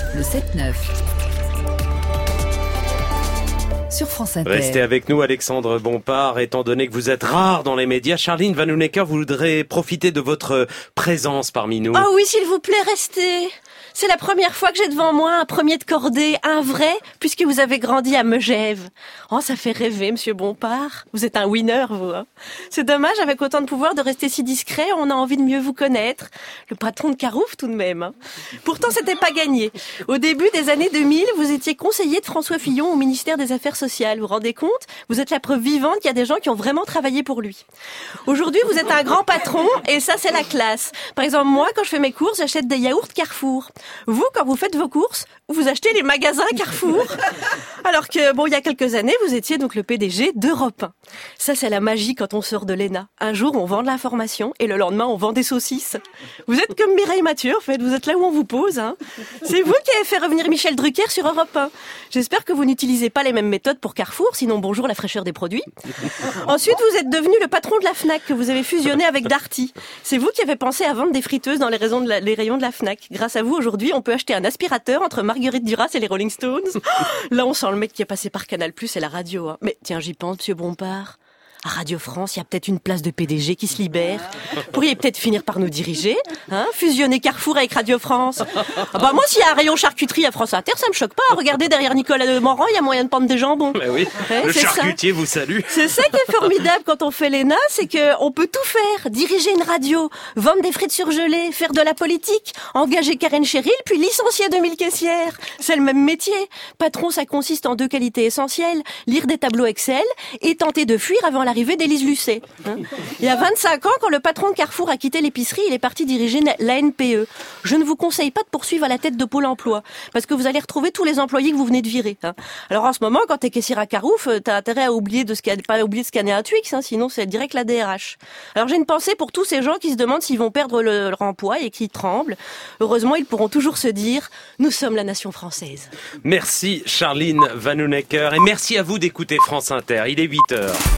Le 7-9. Sur France Inter. Restez avec nous, Alexandre Bompard, étant donné que vous êtes rare dans les médias. Charline Vanhoenacker voudrait profiter de votre présence parmi nous. Oh oui, s'il vous plaît, restez. C'est la première fois que j'ai devant moi un premier de cordée, un vrai, puisque vous avez grandi à Megève. Oh, ça fait rêver, monsieur Bompard. Vous êtes un winner, vous. Hein. C'est dommage, avec autant de pouvoir, de rester si discret. On a envie de mieux vous connaître. Le patron de Carouf, tout de même. Hein. Pourtant, c'était pas gagné. Au début des années 2000, vous étiez conseiller de François Fillon au ministère des Affaires sociales. Vous vous rendez compte ? Vous êtes la preuve vivante qu'il y a des gens qui ont vraiment travaillé pour lui. Aujourd'hui, vous êtes un grand patron, et ça, c'est la classe. Par exemple, moi, quand je fais mes courses, j'achète des yaourts Carrefour. Vous, quand vous faites vos courses, vous achetez les magasins Carrefour. Alors que, bon, il y a quelques années, vous étiez donc le PDG d'Europe 1. Ça, c'est la magie quand on sort de l'ENA. Un jour, on vend de l'information et le lendemain, on vend des saucisses. Vous êtes comme Mireille Mathieu, en fait. Vous êtes là où on vous pose. Hein. C'est vous qui avez fait revenir Michel Drucker sur Europe 1. J'espère que vous n'utilisez pas les mêmes méthodes pour Carrefour, sinon bonjour la fraîcheur des produits. Ensuite, vous êtes devenu le patron de la Fnac que vous avez fusionné avec Darty. C'est vous qui avez pensé à vendre des friteuses dans les rayons de la Fnac. Grâce à vous, aujourd'hui, on peut acheter un aspirateur entre Marguerite Duras et les Rolling Stones. Là, on sent le mec qui est passé par Canal+ et la radio. Hein. Mais tiens, j'y pense, monsieur Bompard. À Radio France, il y a peut-être une place de PDG qui se libère. Vous pourriez peut-être finir par nous diriger, hein, fusionner Carrefour avec Radio France. Ah bah moi, s'il y a un rayon charcuterie à France Inter, ça me choque pas. Regardez, derrière Nicolas Demorand, il y a moyen de prendre des jambons. Ben oui, ouais, le charcutier vous salue. C'est ça qui est formidable quand on fait l'ENA, c'est que on peut tout faire. Diriger une radio, vendre des frites surgelées, faire de la politique, engager Karen Cheryl, puis licencier 2000 caissières. C'est le même métier. Patron, ça consiste en 2 qualités essentielles. Lire des tableaux Excel et tenter de fuir avant l'arrivée d'Élise Lucet. Hein. Il y a 25 ans, quand le patron de Carrefour a quitté l'épicerie, il est parti diriger la NPE. Je ne vous conseille pas de poursuivre à la tête de Pôle emploi, parce que vous allez retrouver tous les employés que vous venez de virer. Hein. Alors en ce moment, quand t'es caissière à Carouf, t'as intérêt à pas oublier de scanner un Twix, hein, sinon c'est direct la DRH. Alors j'ai une pensée pour tous ces gens qui se demandent s'ils vont perdre leur emploi et qui tremblent. Heureusement, ils pourront toujours se dire « Nous sommes la nation française ». Merci Charline Vanhoenacker et merci à vous d'écouter France Inter. Il est 8h.